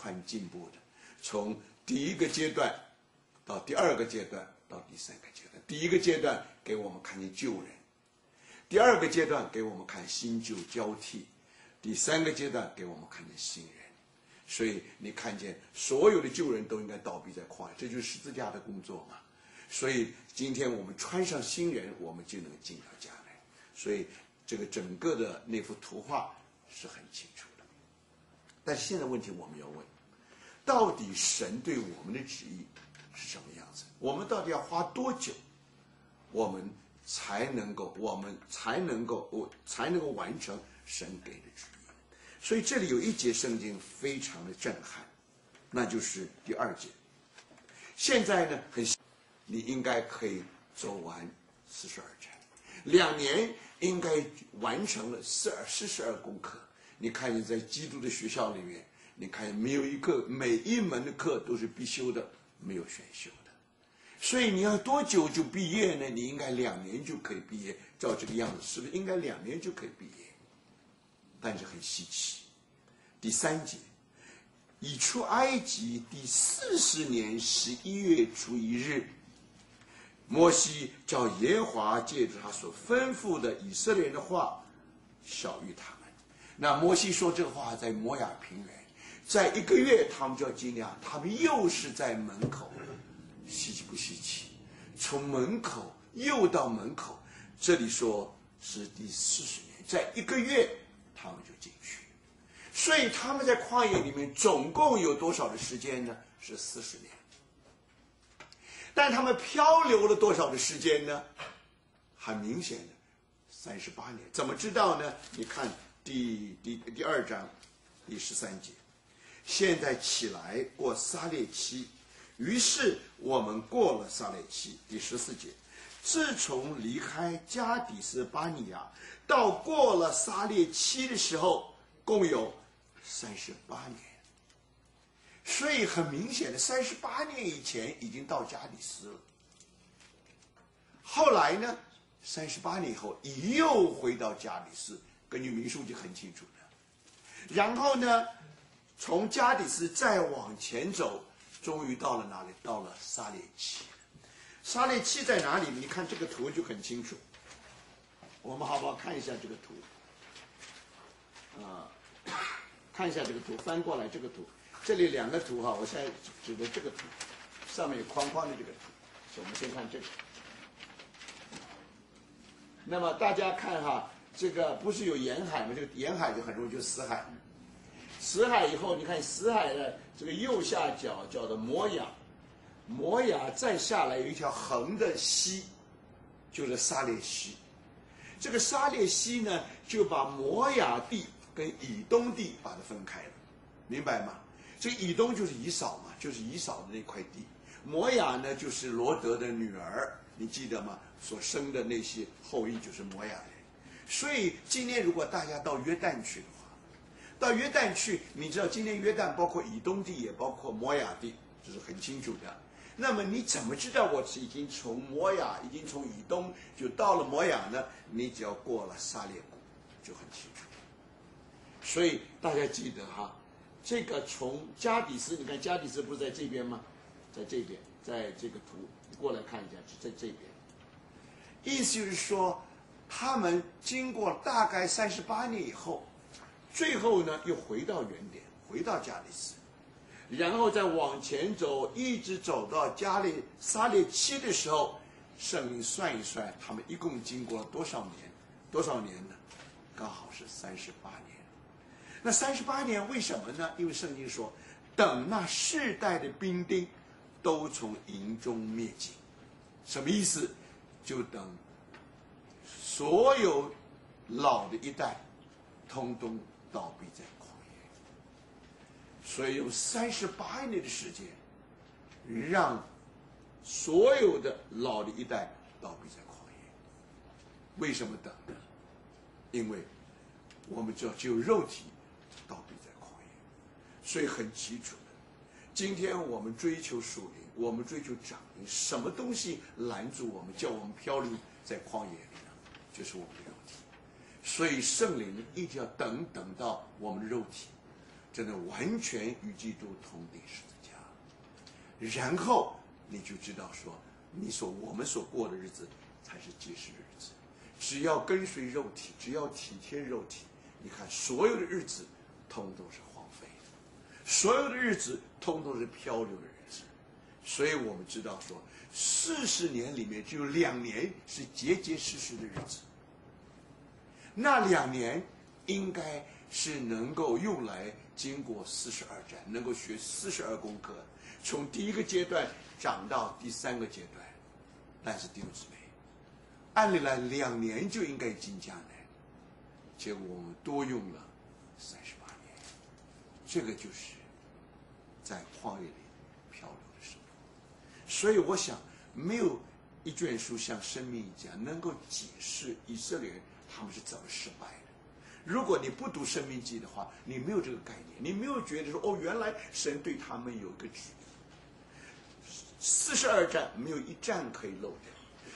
和进步的，从第一个阶段到第二个阶段到第三个阶段。第一个阶段给我们看见旧人，第二个阶段给我们看新旧交替，第三个阶段给我们看见新人。所以你看见所有的旧人都应该倒闭在旷野，这就是十字架的工作嘛。所以今天我们穿上新人，我们就能进到家来。所以这个整个的那幅图画是很清楚的。但是现在问题我们要问，到底神对我们的旨意是什么样子？我们到底要花多久，我们才能够完成神给的旨意？所以这里有一节圣经非常的震撼，那就是第2节。现在呢，你应该可以走完42章，2年应该完成了42功课。你看见在基督的学校里面，你看没有一个每一门的课都是必修的，没有选修的。所以你要多久就毕业呢？你应该2年就可以毕业，照这个样子是不是应该2年就可以毕业？但是很稀奇。第3节，以出埃及第40年11月初1日，摩西叫耶和华借着他所吩咐的以色列人的话晓谕他们。那摩西说这话在摩亚平原，在1个月他们就要惊讶，他们又是在门口，稀奇不稀奇？从门口又到门口，这里说是第40年，在1个月他们就进去。所以他们在旷野里面总共有多少的时间呢？是40年。但他们漂流了多少的时间呢？很明显的38年。怎么知道呢？你看第2章第13节，现在起来过撒烈期，于是我们过了撒烈期。第14节，自从离开加底斯巴尼亚到过了撒烈期的时候，共有38年。所以很明显的，38年以前已经到加底斯了。后来呢，38年以后又回到加底斯，根据民数记很清楚的。然后呢，从加底斯再往前走，终于到了哪里？到了撒烈期。撒烈期在哪里？你看这个图就很清楚。我们好不好看一下这个图？看一下这个图，翻过来这个图。这里2个图哈，我现在指的这个图，上面有框框的这个图。我们先看这个。那么大家看哈，这个不是有沿海吗？这个沿海就很容易就死海。死海以后，你看死海的这个右下角叫做摩亚，摩亚再下来有一条横的溪，就是撒烈溪。这个撒烈溪呢，就把摩亚地跟以东地把它分开了，明白吗？这以东就是以扫嘛，就是以扫的那块地。摩亚呢，就是罗德的女儿，你记得吗？所生的那些后裔就是摩亚人。所以今天如果大家到约旦去的话，到约旦去，你知道今天约旦包括以东地，也包括摩亚地，这是很清楚的。那么你怎么知道我是已经从摩亚，已经从以东就到了摩亚呢？你只要过了撒烈谷，就很清楚。所以大家记得哈。这个从加底斯，你看加底斯不是在这边吗？在这边，在这个图，你过来看一下，在这边。意思就是说，他们经过大概38年以后，最后呢又回到原点，回到加底斯，然后再往前走，一直走到撒烈期的时候，圣灵算一算，他们一共经过了多少年？多少年呢？刚好是38年。那38年为什么呢？因为圣经说，等那世代的兵丁都从营中灭尽。什么意思？就等所有老的一代通通倒闭在旷野。所以用38年的时间，让所有的老的一代倒闭在旷野。为什么等呢？因为我们知道只有肉体倒闭在旷野，所以很基础的。今天我们追求属灵，我们追求长灵，什么东西拦住我们，叫我们漂流在旷野里呢？就是我们的肉体。所以圣灵一定要等到我们的肉体真的完全与基督同定十字架，然后你就知道说，我们所过的日子才是结实的日子。只要跟随肉体，只要体贴肉体，你看所有的日子通都是荒废的，所有的日子通都是漂流的日子。所以我们知道说，40年里面只有2年是结结实实的日子，那2年应该是能够用来经过42战，能够学42功课，从第1个阶段长到第3个阶段。但是弟兄姊妹，按理来2年就应该进迦南，结果我们多用了38年，这个就是在旷野里漂流的生活。所以我想，没有一卷书像《申命记》这样能够解释以色列人他们是怎么失败的。如果你不读《申命记》的话，你没有这个概念，你没有觉得说，哦，原来神对他们有一个旨意。42战没有一战可以漏掉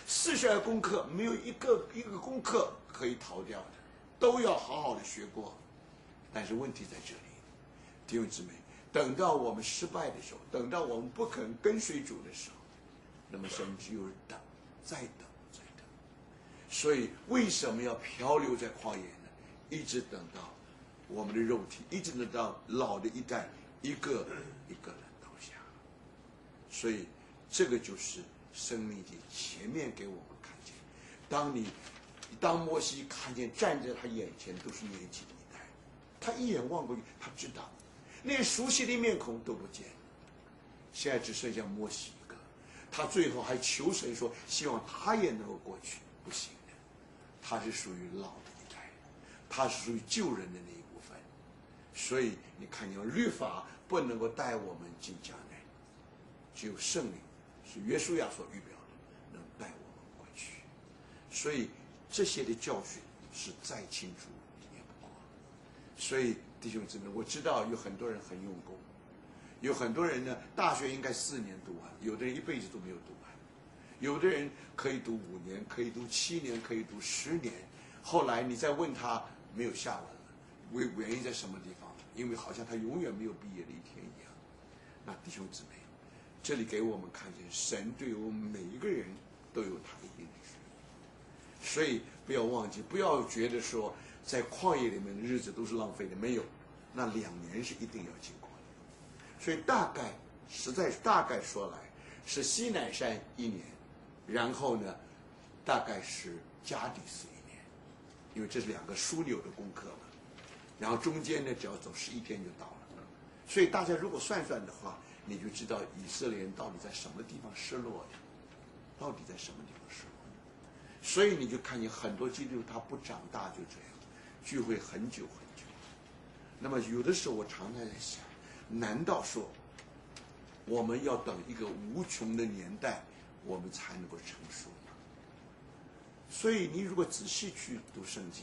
，42功课没有一个功课可以逃掉的，都要好好的学过。但是问题在这里，弟兄姊妹，等到我们失败的时候，等到我们不肯跟随主的时候，那么神只有等，再等，再等。所以为什么要漂流在旷野呢？一直等到我们的肉体，一直等到老的一代一个一个人倒下。所以这个就是申命记前面给我们看见，当摩西看见站在他眼前都是年轻的一代，他一眼望过去，他知道那些熟悉的面孔都不见了，现在只剩下摩西一个。他最后还求神说，希望他也能够过去，不行的，他是属于老的一代，他是属于救人的那一部分。所以你看见律法不能够带我们进迦南，只有圣灵是约书亚所预表的，能带我们过去。所以这些的教训是再清楚也不过。所以弟兄姊妹，我知道有很多人很用功，有很多人呢大学应该4年读完，有的人一辈子都没有读完，有的人可以读5年，可以读7年，可以读10年，后来你再问他没有下文了，原因在什么地方？因为好像他永远没有毕业的一天一样。那弟兄姊妹，这里给我们看见神对我们每一个人都有他一定的旨意，所以不要忘记，不要觉得说在旷野里面的日子都是浪费的，没有，那2年是一定要经过的。所以大概说来是西乃山1年，然后呢大概是加第斯1年，因为这是2个枢纽的功课嘛，然后中间呢只要走11天就到了。所以大家如果算算的话，你就知道以色列人到底在什么地方失落的，到底在什么地方失落的。所以你就看见很多基督徒他不长大就这样，聚会很久很久。那么有的时候我常常在想，难道说我们要等一个无穷的年代我们才能够成熟吗？所以你如果仔细去读圣经，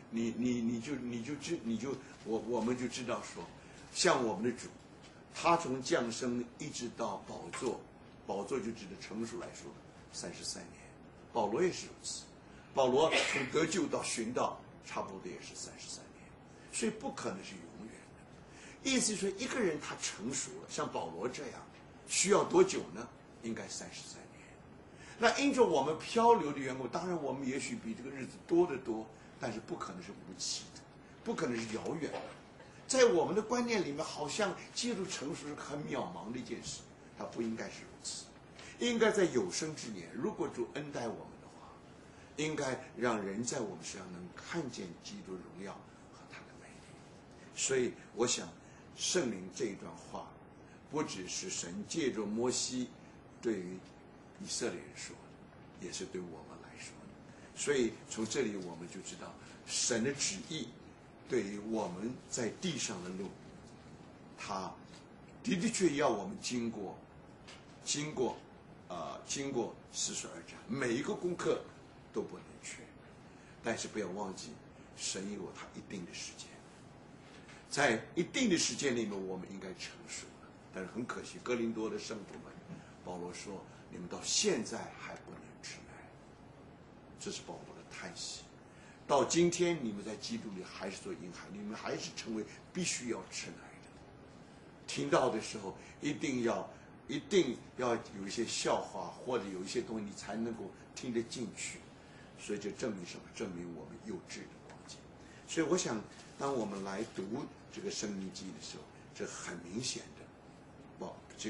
我们就知道说，像我们的主，他从降生一直到宝座，宝座就指的成熟来说33年，保罗也是如此，保罗从得救到寻道差不多也是33年，所以不可能是永远的。意思是说，一个人他成熟了，像保罗这样，需要多久呢？应该33年。那因着我们漂流的缘故，当然我们也许比这个日子多得多，但是不可能是无期的，不可能是遥远的。在我们的观念里面，好像基督成熟是很渺茫的一件事，它不应该是如此。应该在有生之年，如果主恩待我们的话，应该让人在我们身上能看见基督荣耀和他的美丽。所以我想圣灵这一段话不只是神借着摩西对于以色列人说的，也是对我们来说的。所以从这里我们就知道神的旨意对于我们在地上的路，他的确要我们经过42章，每一个功课都不能缺。但是不要忘记，神有他一定的时间，在一定的时间里面我们应该成熟了。但是很可惜，哥林多的圣徒们，保罗说你们到现在还不能吃奶，这是保罗的叹息。到今天你们在基督里还是做婴孩，你们还是成为必须要吃奶的。 听到的时候一定要有一些笑话，或者有一些东西你才能够听得进去。所以这证明什么？证明我们幼稚的光景。所以我想，当我们来读这个《申命记》的时候，这很明显的，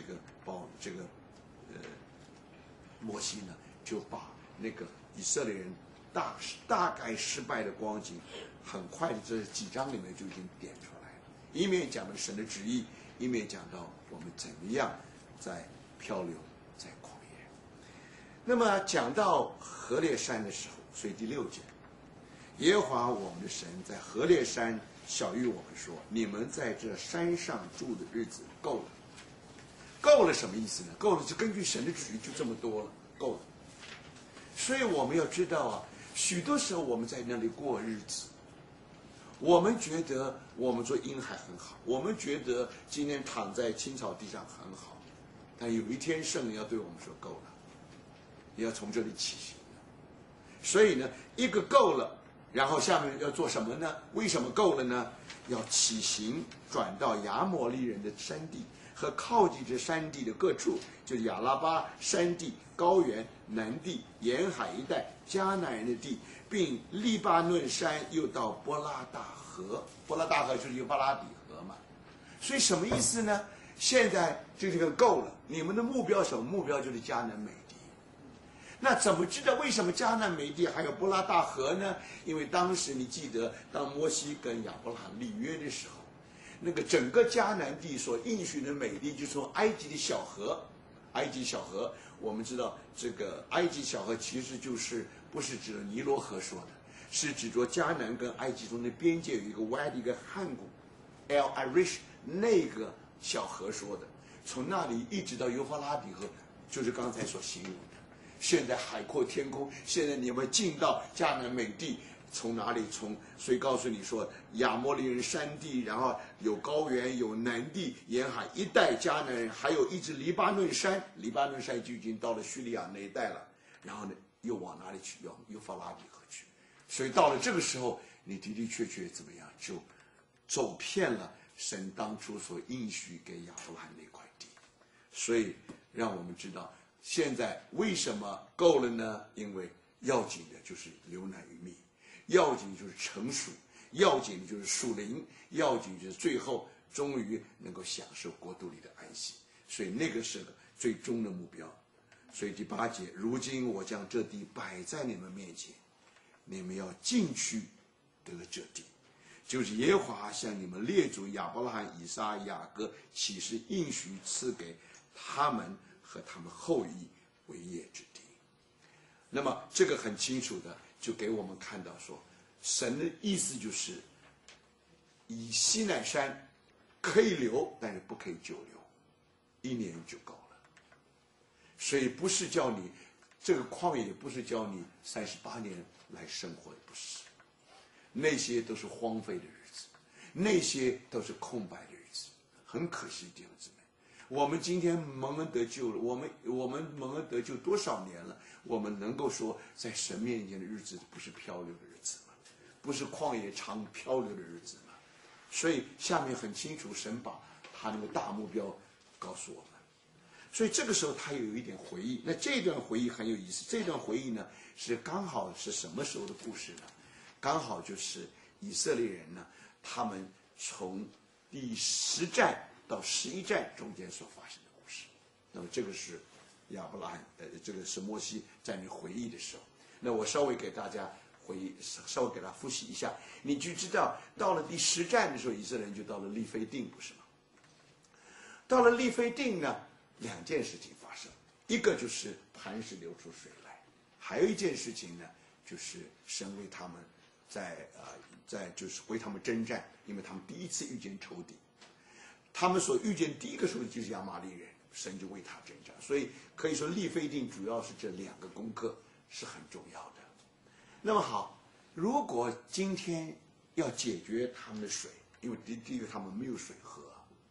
摩西呢就把那个以色列人大概失败的光景，很快的这几章里面就已经点出来了。一面讲了神的旨意，一面讲到我们怎么样在漂流，在旷野。那么讲到何烈山的时候，所以第6节，耶和华我们的神在何烈山晓谕我们说：你们在这山上住的日子够了。够了什么意思呢？够了就根据神的旨意就这么多了，够了。所以我们要知道啊，许多时候我们在那里过日子，我们觉得我们做婴孩很好，我们觉得今天躺在青草地上很好，但有一天圣灵要对我们说够了，你要从这里起行了。所以呢，一个够了，然后下面要做什么呢？为什么够了呢？要起行转到亚摩利人的山地和靠近这山地的各处，就是亚拉巴山地、高原、南地、沿海一带、迦南人的地，并利巴嫩山，又到伯拉大河。伯拉大河就是幼发拉底河嘛。所以什么意思呢？现在这个够了，你们的目标什么？目标就是迦南美地。那怎么知道为什么迦南美地还有伯拉大河呢？因为当时你记得，当摩西跟亚伯拉罕立约的时候，那个整个迦南地所应许的美地，就是从埃及的小河。埃及小河，我们知道这个埃及小河其实不是指尼罗河说的，是指着迦南跟埃及中的边界有一个歪的一个汉谷 El Arish 那个小河说的，从那里一直到幼发拉底河，就是刚才所形容的。现在海阔天空，现在你们进到迦南美地，从哪里？所以告诉你说，亚摩利人山地，然后有高原，有南地，沿海一带迦南人，还有一直黎巴嫩山，黎巴嫩山就已经到了叙利亚那一带了。然后呢，又往哪里去？要幼发拉底河去。所以到了这个时候，你的的确确怎么样，就走遍了神当初所应许给亚伯拉罕那块地。所以让我们知道，现在为什么够了呢？因为要紧的就是流奶与蜜，要紧就是成熟，要紧的就是属灵，要紧就是最后终于能够享受国度里的安息。所以那个是个最终的目标。所以第8节，如今我将这地摆在你们面前，你们要进去得这地，就是耶和华向你们列祖亚伯拉罕、以撒、雅各起誓应许赐给他们和他们后裔为业之地。那么这个很清楚的就给我们看到说，神的意思就是以西乃山可以留，但是不可以久留，1年就够了。所以不是叫你这个旷野，不是叫你38年来生活的，不是，那些都是荒废的日子，那些都是空白的日子。很可惜，弟兄姊妹，我们今天蒙恩得救了，我们蒙恩得救多少年了？我们能够说，在神面前的日子不是漂流的日子吗？不是旷野长漂流的日子吗？所以下面很清楚，神把他那个大目标告诉我们。所以这个时候他有一点回忆，那这段回忆很有意思。这段回忆呢，是刚好是什么时候的故事呢？刚好就是以色列人呢，他们从第10站到11站中间所发生的故事。那么这个是亚伯拉罕，这个是摩西在你回忆的时候。那我稍微给大家回忆，稍微给他复习一下，你就知道到了第10站的时候，以色列人就到了利非定，不是吗？到了利非定呢，2件事情发生，一个就是磐石流出水来，还有一件事情呢，就是神为他们就是为他们征战，因为他们第一次遇见仇敌，他们所遇见第一个仇敌就是亚玛力人，神就为他征战。所以可以说利非定主要是这2个功课是很重要的。那么好，如果今天要解决他们的水，因为第一个他们没有水喝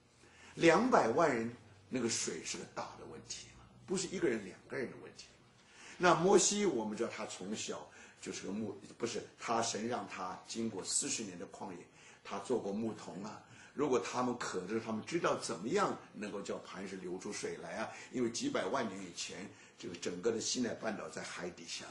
，200万人那个水是个大的问题嘛，不是1个人2个人的问题。那摩西我们知道他从小就是个神让他经过40年的旷野，他做过牧童啊， 如果他们渴着，他们知道怎么样能够叫磐石流出水来啊？因为几百万年以前，这个整个的西奈半岛在海底下。